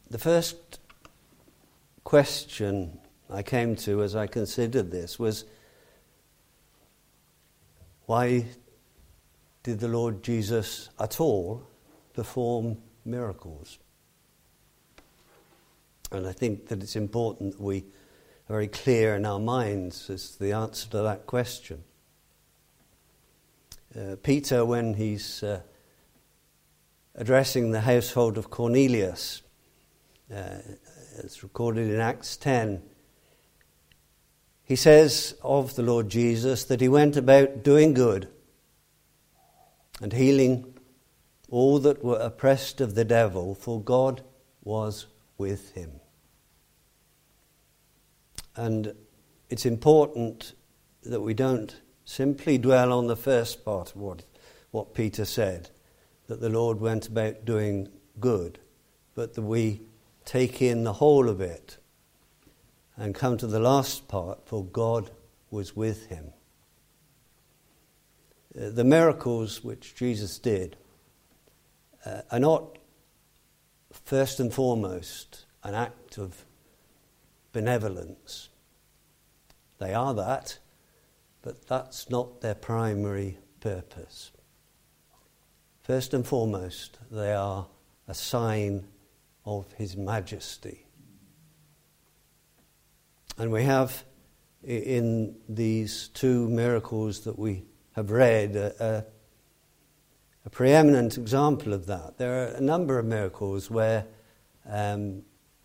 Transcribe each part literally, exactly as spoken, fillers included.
the first question I came to as I considered this was, why did the Lord Jesus at all perform miracles? And I think that it's important that we are very clear in our minds as to the answer to that question. Uh, Peter, when he's uh, addressing the household of Cornelius, uh, it's recorded in Acts ten, he says of the Lord Jesus that he went about doing good and healing all that were oppressed of the devil, for God was with him. And it's important that we don't simply dwell on the first part of what, what Peter said, that the Lord went about doing good, but that we take in the whole of it and come to the last part, for God was with him. Uh, the miracles which Jesus did uh, are not first and foremost an act of benevolence. They are that, but that's not their primary purpose. First and foremost, they are a sign of his majesty. And we have in these two miracles that we have read a, a, a preeminent example of that. There are a number of miracles where um,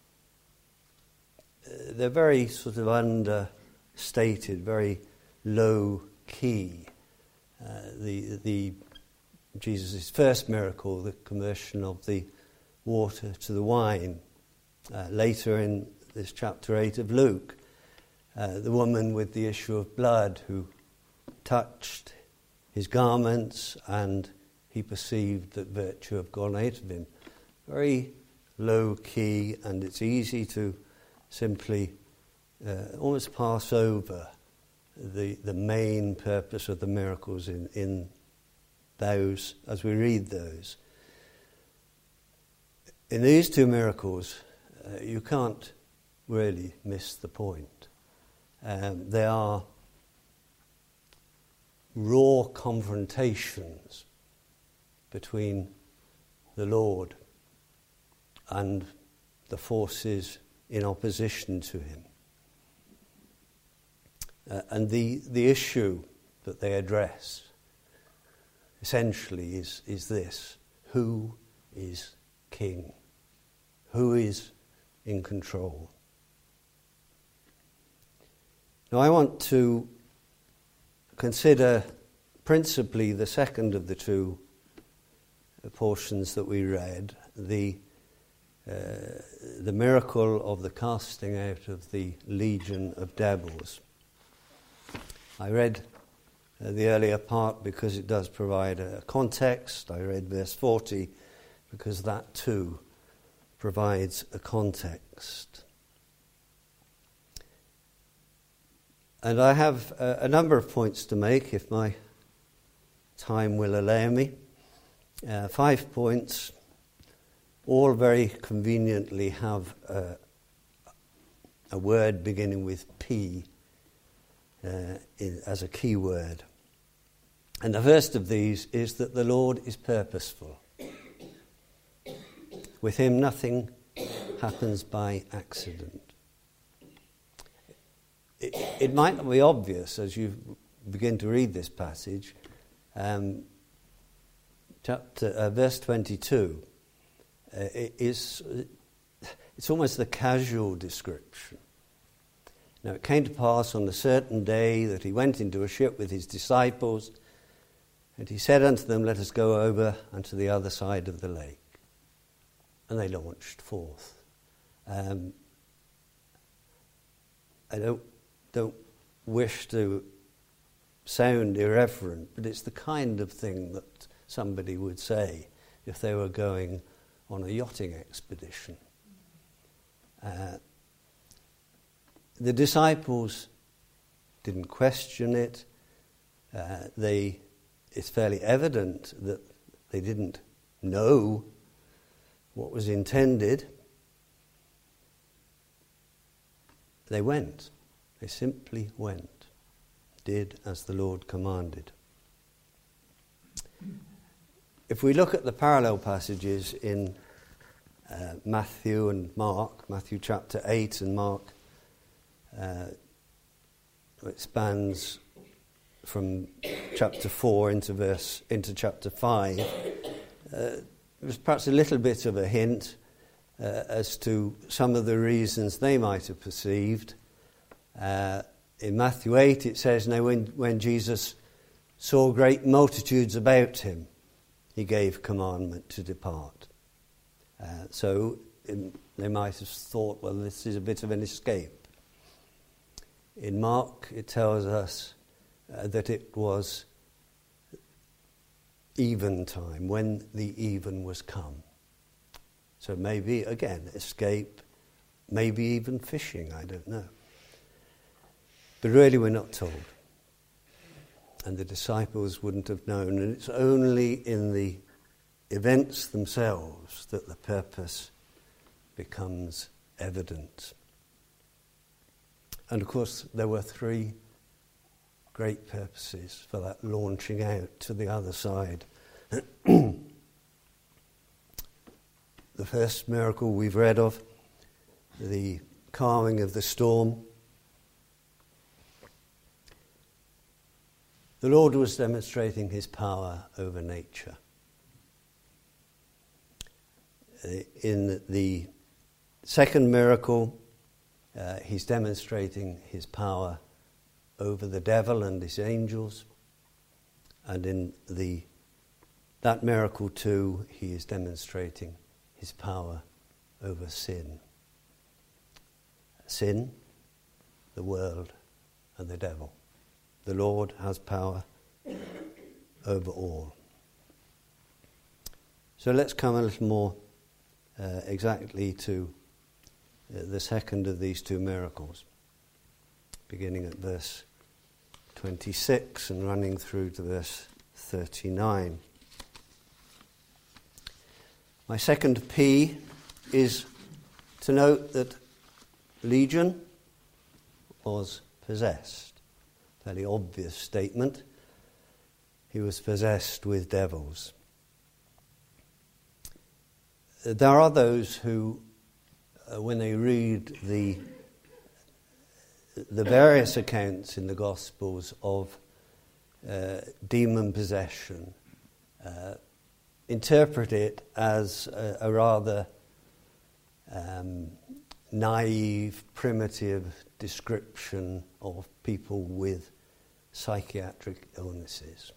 they're very sort of understated, very low key. Uh, the the Jesus' first miracle, the conversion of the water to the wine. Uh, later in this chapter eight of Luke, uh, the woman with the issue of blood who touched his garments and he perceived that virtue had gone out of him. Very low key, and it's easy to simply uh, almost pass over the the main purpose of the miracles in, in those as we read those. In these two miracles, uh, you can't really miss the point. Um, they are raw confrontations between the Lord and the forces in opposition to him. Uh, and the, the issue that they address essentially is, is this: who is king? Who is in control? Now I want to consider principally the second of the two portions that we read, the uh, the miracle of the casting out of the legion of devils. I read uh, the earlier part because it does provide a context. I read verse forty because that too provides a context. And I have a, a number of points to make, if my time will allow me. Uh, five points, all very conveniently have a, a word beginning with P uh, in, as a key word. And the first of these is that the Lord is purposeful. With him, nothing happens by accident. It, it might not be obvious as you begin to read this passage. Um, chapter, uh, verse twenty-two uh, is it's almost the casual description. Now it came to pass on a certain day that he went into a ship with his disciples, and he said unto them, "Let us go over unto the other side of the lake." And they launched forth. Um, I don't don't wish to sound irreverent, but it's the kind of thing that somebody would say if they were going on a yachting expedition. Uh, the disciples didn't question it. Uh, they, it's fairly evident that they didn't know what was intended. they went. They simply went, did as the Lord commanded. If we look at the parallel passages in uh, Matthew and Mark, Matthew chapter eight and Mark, uh, it spans from chapter four into verse into chapter five. Uh, there's perhaps a little bit of a hint uh, as to some of the reasons they might have perceived. Uh, in Matthew eight, it says, "Now when, when Jesus saw great multitudes about him, he gave commandment to depart." Uh, so in, they might have thought, well, this is a bit of an escape. In Mark, it tells us uh, that it was eventime, when the even was come. So maybe, again, escape, maybe even fishing, I don't know. But really we're not told. And the disciples wouldn't have known. And it's only in the events themselves that the purpose becomes evident. And of course, there were three great purposes for that launching out to the other side. The first miracle we've read of, the calming of the storm. The Lord was demonstrating his power over nature. In the second miracle, uh, he's demonstrating his power over the devil and his angels. And in the that miracle too, he is demonstrating his power over sin. Sin, the world, and the devil. The Lord has power over all. So let's come a little more uh, exactly to uh, the second of these two miracles, beginning at verse twenty-six and running through to verse thirty-nine. My second P is to note that Legion was possessed. Fairly obvious statement. He was possessed with devils. There are those who, uh, when they read the the various accounts in the Gospels of uh, demon possession, uh, interpret it as a, a rather um, naive, primitive description of people with psychiatric illnesses.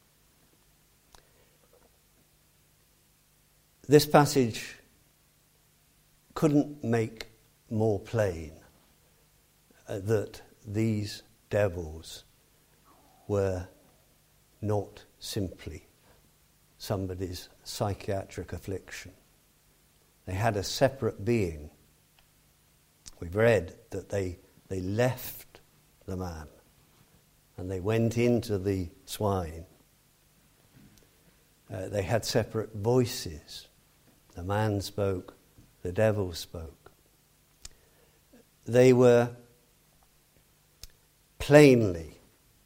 This passage couldn't make more plain uh, that these devils were not simply somebody's psychiatric affliction. They had a separate being. We've read that they, they left the man and they went into the swine. Uh, they had separate voices. The man spoke, the devil spoke. They were plainly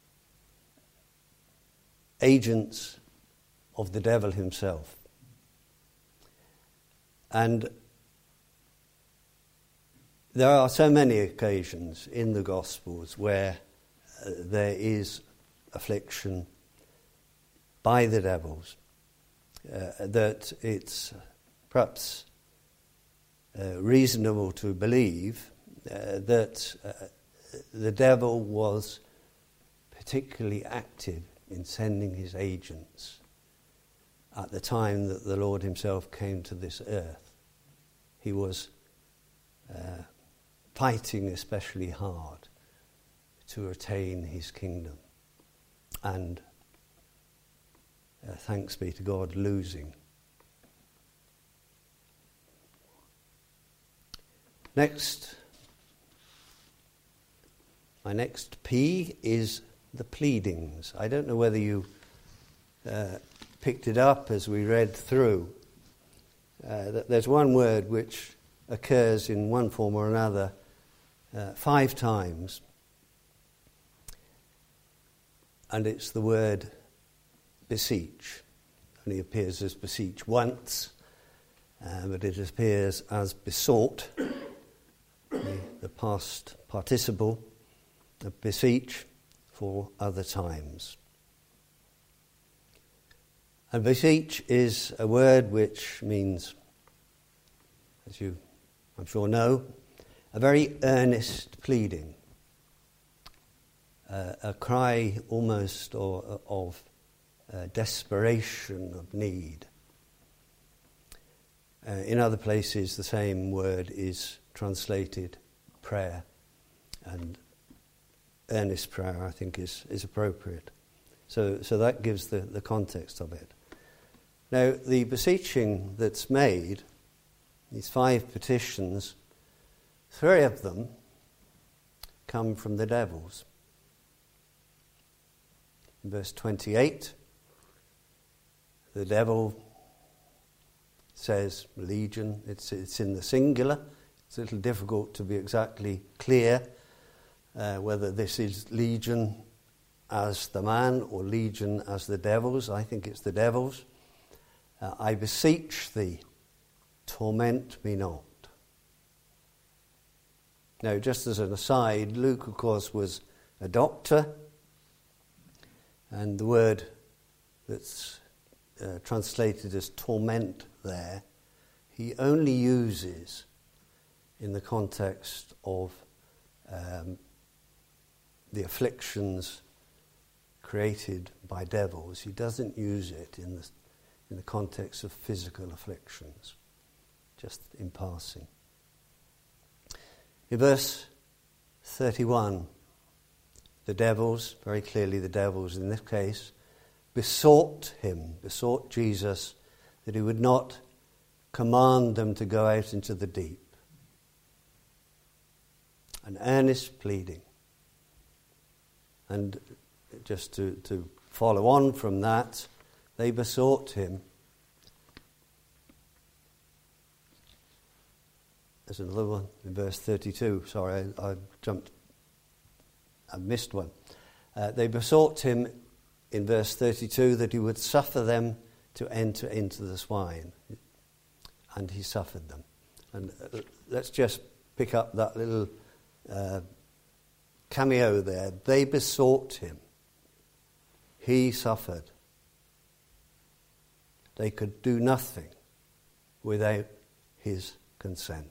agents of the devil himself. And there are so many occasions in the Gospels where uh, there is affliction by the devils, uh, that it's perhaps uh, reasonable to believe uh, that uh, the devil was particularly active in sending his agents at the time that the Lord himself came to this earth. He was uh, fighting especially hard to attain his kingdom, and uh, thanks be to God, losing. Next, my next P is the pleadings. I don't know whether you uh, picked it up as we read through. Uh, that there's one word which occurs in one form or another uh, five times. And it's the word beseech. It only appears as beseech once, uh, but it appears as besought, the, the past participle of beseech, four other times. And beseech is a word which means, as you I'm sure know, a very earnest pleading, uh, a cry almost or, of uh, desperation, of need. Uh, in other places, the same word is translated prayer, and earnest prayer, I think, is, is appropriate. So, so that gives the, the context of it. Now, the beseeching that's made, these five petitions, three of them come from the devils. In verse twenty-eight, the devil says legion. It's, it's in the singular. It's a little difficult to be exactly clear uh, whether this is legion as the man or legion as the devils. I think it's the devils. Uh, I beseech thee, torment me not. Now, just as an aside, Luke, of course, was a doctor, and the word that's uh, translated as torment there, he only uses in the context of um, the afflictions created by devils. He doesn't use it in the in the context of physical afflictions, just in passing. In verse thirty-one, the devils, very clearly the devils in this case, besought him, besought Jesus, that he would not command them to go out into the deep. An earnest pleading. And just to, to follow on from that, they besought him. There's another one in verse thirty-two. Sorry, I, I jumped. I missed one. Uh, they besought him in verse thirty-two that he would suffer them to enter into the swine. And he suffered them. And uh, let's just pick up that little uh, cameo there. They besought him. He suffered. They could do nothing without his consent.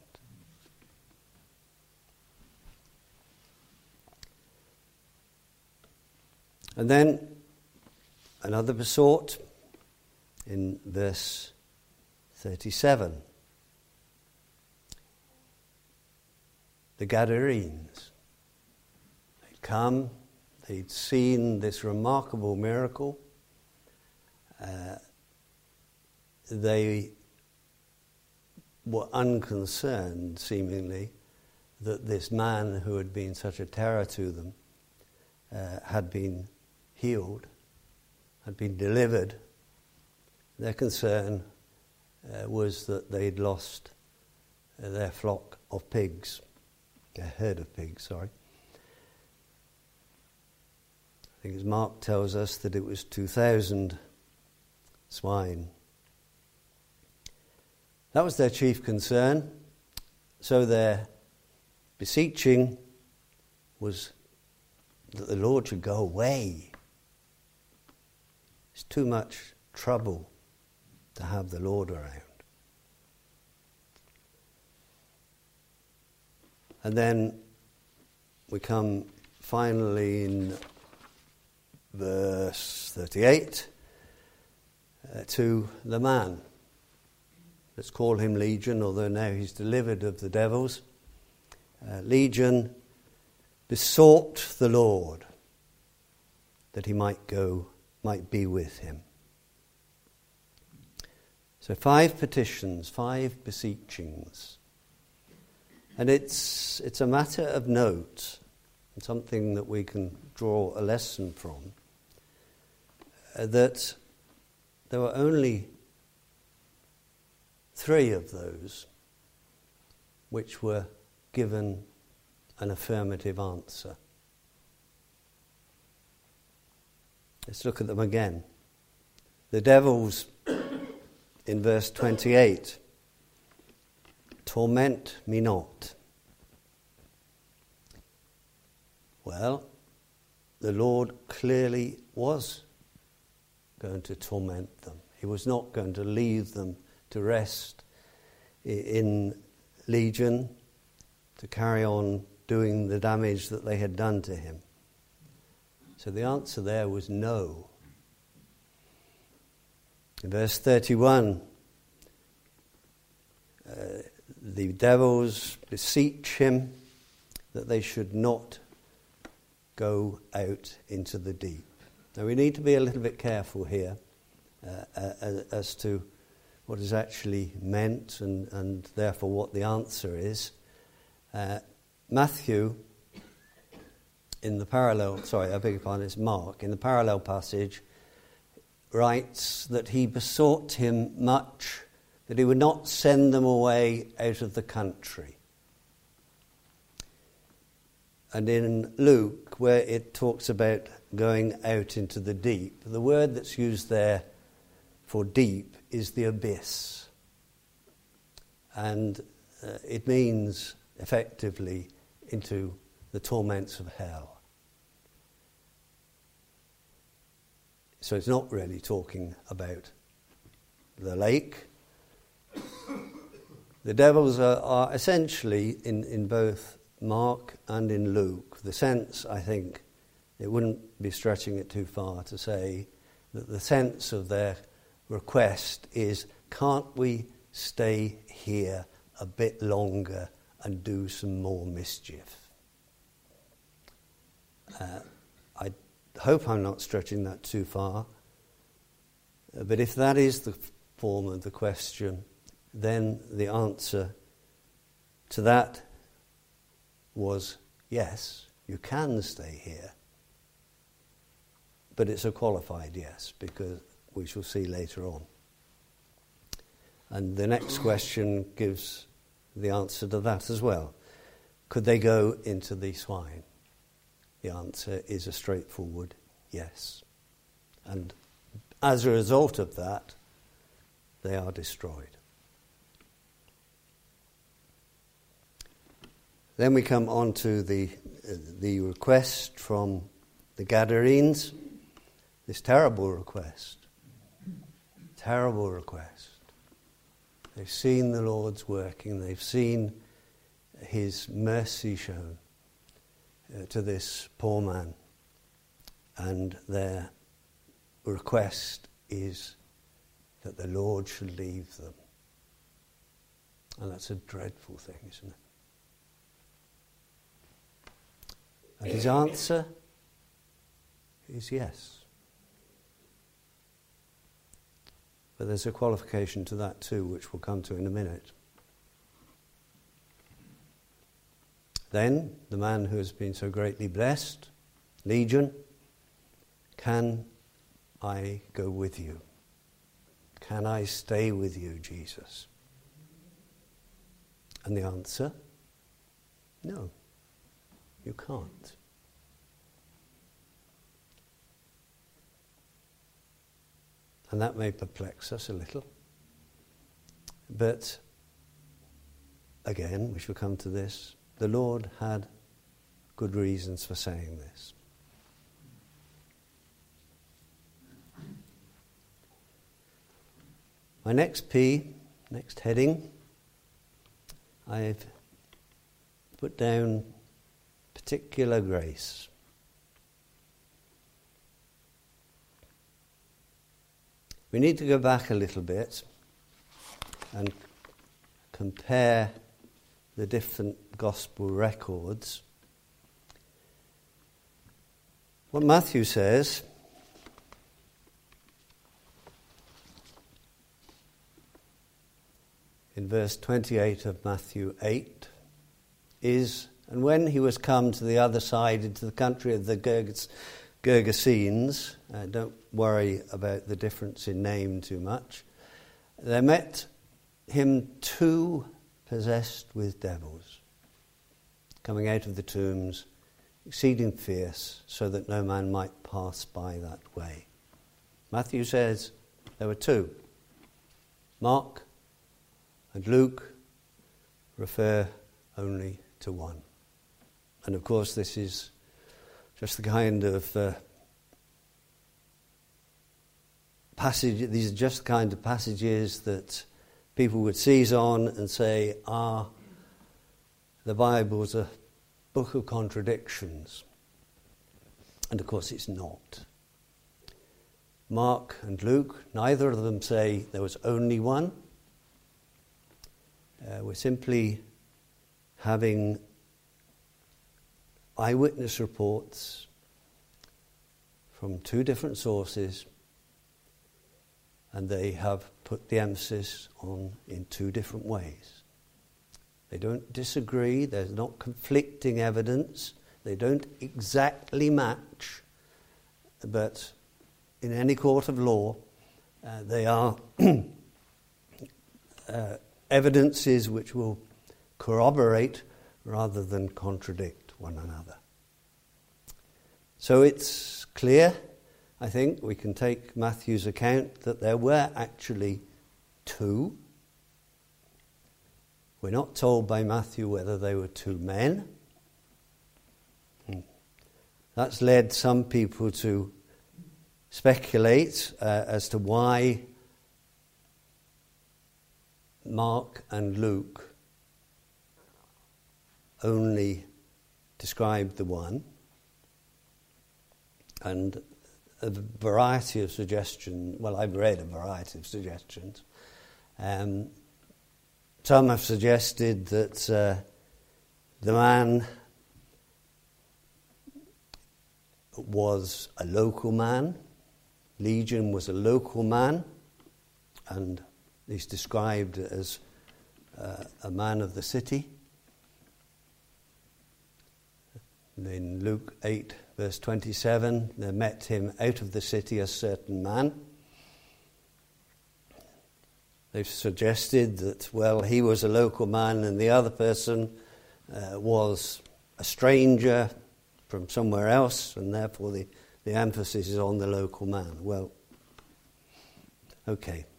And then another besought in verse thirty-seven. The Gadarenes. They'd come, they'd seen this remarkable miracle. Uh, they were unconcerned, seemingly, that this man who had been such a terror to them uh, had been healed, had been delivered. Their concern uh, was that they'd lost uh, their flock of pigs, their herd of pigs, sorry. I think as Mark tells us that it was two thousand swine. That was their chief concern. So their beseeching was that the Lord should go away. It's too much trouble to have the Lord around. And then we come finally in verse thirty-eight uh, to the man. Let's call him Legion, although now he's delivered of the devils. Uh, Legion besought the Lord that he might go, might be with him. So five petitions, five beseechings. And it's it's a matter of note, and something that we can draw a lesson from, uh, that there were only three of those which were given an affirmative answer. Let's look at them again. The devils, in verse twenty-eight, torment me not. Well, the Lord clearly was going to torment them. He was not going to leave them to rest in Legion, to carry on doing the damage that they had done to him. So the answer there was no. In verse thirty-one, uh, the devils beseech him that they should not go out into the deep. Now we need to be a little bit careful here uh, uh, as to what is actually meant and, and therefore what the answer is. Uh, Matthew, in the parallel, sorry, I beg your pardon, it's Mark, in the parallel passage, writes that he besought him much that he would not send them away out of the country. And in Luke, where it talks about going out into the deep, the word that's used there for deep is the abyss. And uh, it means, effectively, into the torments of hell. So it's not really talking about the lake. The devils are, are essentially, in, in both Mark and in Luke, the sense, I think, it wouldn't be stretching it too far to say that the sense of their request is, can't we stay here a bit longer and do some more mischief? Uh, I hope I'm not stretching that too far, uh, but if that is the form of the question, then the answer to that was yes, you can stay here. But it's a qualified yes, because we shall see later on. And the next question gives the answer to that as well. Could they go into the swine? The answer is a straightforward yes. And as a result of that, they are destroyed. Then we come on to the uh, the request from the Gadarenes, this terrible request, terrible request. They've seen the Lord's working, they've seen his mercy shown uh, to this poor man, and their request is that the Lord should leave them. And that's a dreadful thing, isn't it? And his answer is yes. But there's a qualification to that too, which we'll come to in a minute. Then, the man who has been so greatly blessed, Legion, can I go with you? Can I stay with you, Jesus? And the answer, no. You can't. And that may perplex us a little. But, again, we shall come to this. The Lord had good reasons for saying this. My next P, next heading, I've put down particular grace. We need to go back a little bit and compare the different gospel records. What Matthew says in verse twenty-eight of Matthew eight is, and when he was come to the other side into the country of the Gerges, Gergesenes, uh, don't worry about the difference in name too much, there met him two possessed with devils, coming out of the tombs, exceeding fierce, so that no man might pass by that way. Matthew says there were two. Mark and Luke refer only to one. And of course this is just the kind of uh, passage, these are just the kind of passages that people would seize on and say, ah, the Bible's a book of contradictions. And of course it's not. Mark and Luke, neither of them say there was only one. Uh, we're simply having eyewitness reports from two different sources, and they have put the emphasis on in two different ways. They don't disagree, there's not conflicting evidence, they don't exactly match, but in any court of law, uh, they are uh, evidences which will corroborate rather than contradict one another. So it's clear, I think, we can take Matthew's account that there were actually two. We're not told by Matthew whether they were two men. That's led some people to speculate uh, as to why Mark and Luke only described the one, and a variety of suggestions. Well, I've read a variety of suggestions. Um, some have suggested that uh, the man was a local man. Legion was a local man, and he's described as uh, a man of the city. In Luke eight, verse twenty-seven, there met him out of the city a certain man. They've suggested that, well, he was a local man and the other person uh, was a stranger from somewhere else, and therefore the, the emphasis is on the local man. Well, okay.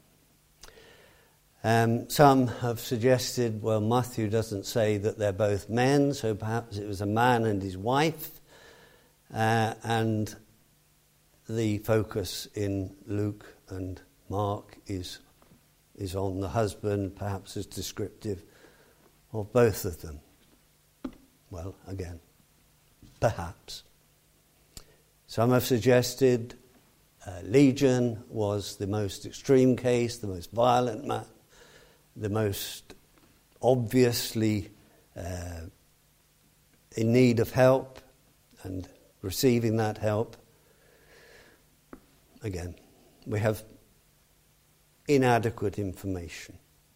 Um, some have suggested, well, Matthew doesn't say that they're both men, so perhaps it was a man and his wife, uh, and the focus in Luke and Mark is is on the husband, perhaps as descriptive of both of them. Well, again, perhaps. Some have suggested uh, Legion was the most extreme case, the most violent man, the most obviously uh, in need of help and receiving that help. Again, we have inadequate information.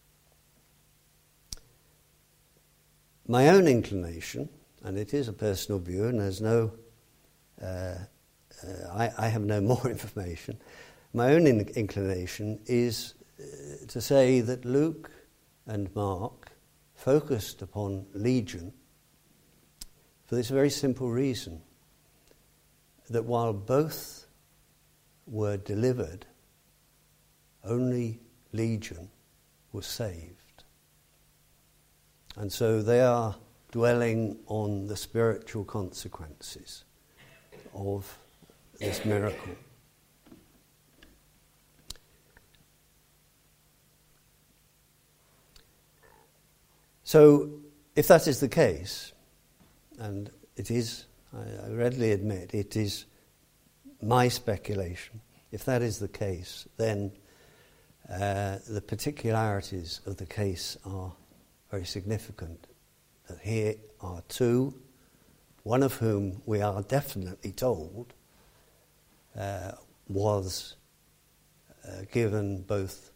My own inclination, and it is a personal view, and there's no, uh, uh, I, I have no more information. My own in- inclination is uh, to say that Luke and Mark focused upon Legion for this very simple reason, that while both were delivered, only Legion was saved. And so they are dwelling on the spiritual consequences of this miracle. So, if that is the case, and it is, I, I readily admit, it is my speculation, if that is the case, then uh, the particularities of the case are very significant. That here are two, one of whom we are definitely told uh, was uh, given both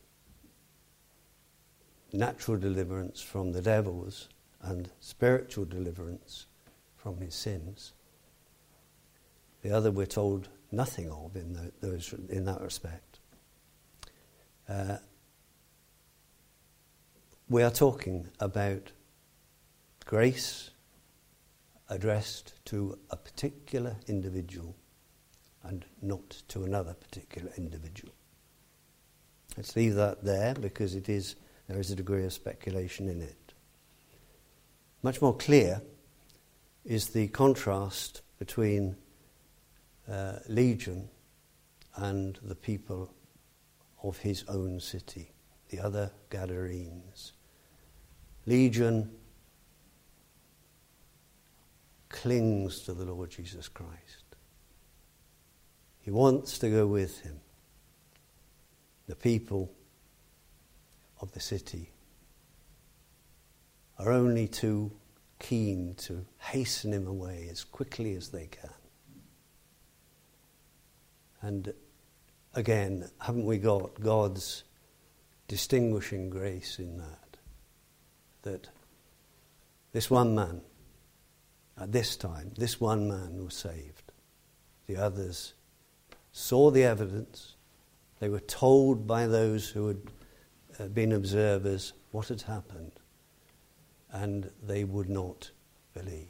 natural deliverance from the devils and spiritual deliverance from his sins. The other we're told nothing of in, the, those, in that respect. Uh, we are talking about grace addressed to a particular individual and not to another particular individual. Let's leave that there because it is there is a degree of speculation in it. Much more clear is the contrast between uh, Legion and the people of his own city, the other Gadarenes. Legion clings to the Lord Jesus Christ. He wants to go with him. The people of the city are only too keen to hasten him away as quickly as they can. And again, haven't we got God's distinguishing grace in that? That this one man, at this time, this one man was saved. The others saw the evidence. They were told by those who had uh, been observers what had happened, and they would not believe.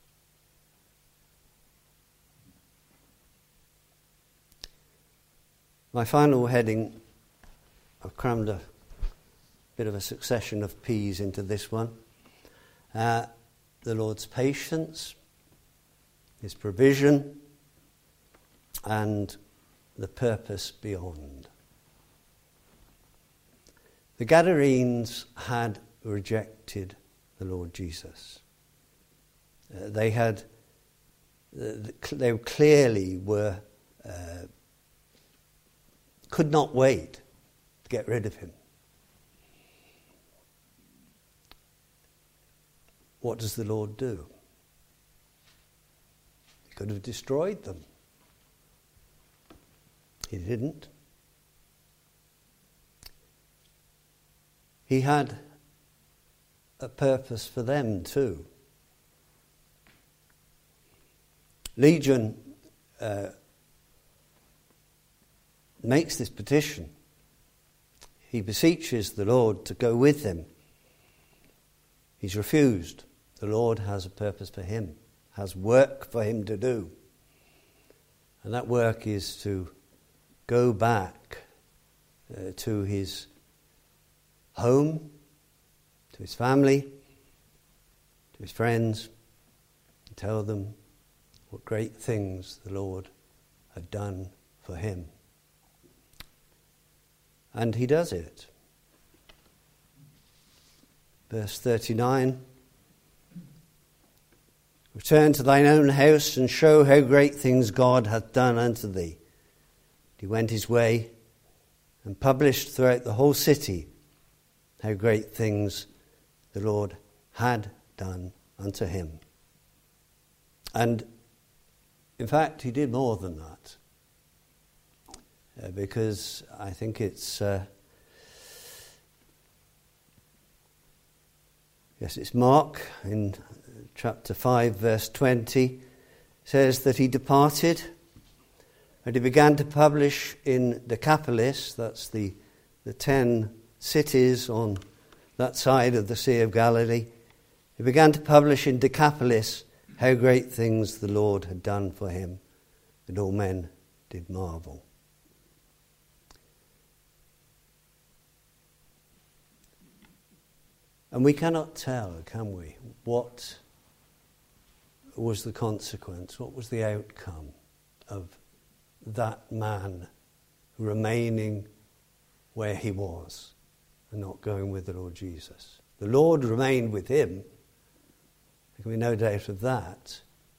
My final heading, I've crammed a bit of a succession of P's into this one. Uh, the Lord's patience, his provision, and the purpose beyond. The Gadarenes had rejected the Lord Jesus. Uh, they had, uh, they clearly were, uh, could not wait to get rid of him. What does the Lord do? He could have destroyed them. He didn't. He had a purpose for them too. Legion uh, makes this petition. He beseeches the Lord to go with him. He's refused. The Lord has a purpose for him, has work for him to do. And that work is to go back uh, to his home, to his family, to his friends, and tell them what great things the Lord had done for him. And he does it. Verse thirty-nine, return to thine own house and show how great things God hath done unto thee. He went his way and published throughout the whole city how great things the Lord had done unto him. And in fact, he did more than that. Uh, because I think it's, uh, yes, it's Mark in chapter five, verse twenty, says that he departed and he began to publish in Decapolis, that's the, the ten cities on that side of the Sea of Galilee. He began to publish in Decapolis how great things the Lord had done for him, and all men did marvel. And we cannot tell, can we, what was the consequence, what was the outcome of that man remaining where he was and not going with the Lord Jesus. The Lord remained with him. There can be no doubt of that.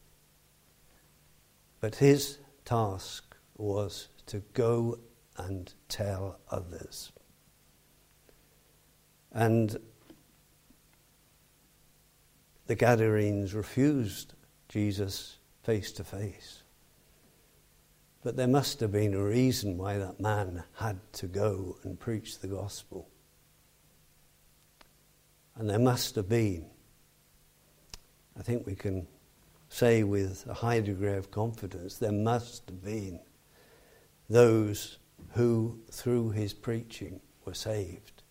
But his task was to go and tell others. And the Gadarenes refused Jesus face to face. But there must have been a reason why that man had to go and preach the gospel. And there must have been, I think we can say with a high degree of confidence, there must have been those who, through his preaching, were saved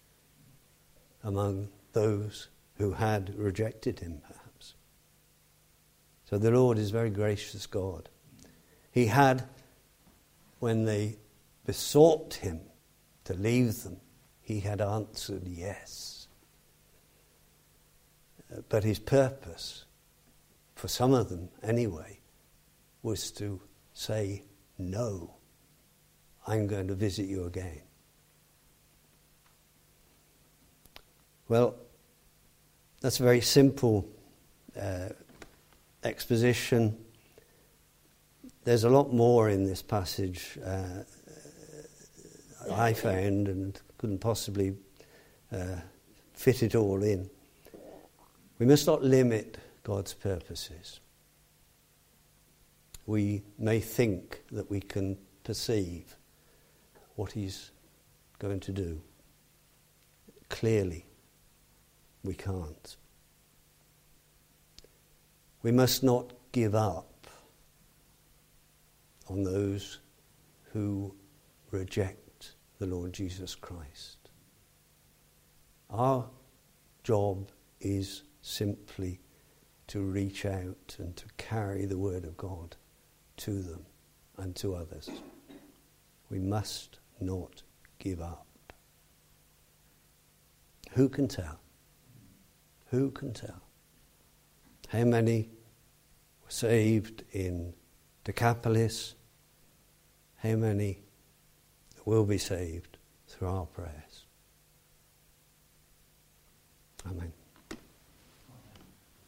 among those who had rejected him, perhaps. So the Lord is a very gracious God. He had, when they besought him to leave them, he had answered yes. But his purpose, for some of them anyway, was to say, no, I'm going to visit you again. Well, that's a very simple uh, exposition. There's a lot more in this passage uh, I found and couldn't possibly uh, fit it all in. We must not limit God's purposes. We may think that we can perceive what he's going to do. Clearly, we can't. We must not give up on those who reject the Lord Jesus Christ. Our job is simply to reach out and to carry the word of God to them and to others. We must not give up. Who can tell? Who can tell? How many were saved in Decapolis? How many will be saved through our prayers? Amen.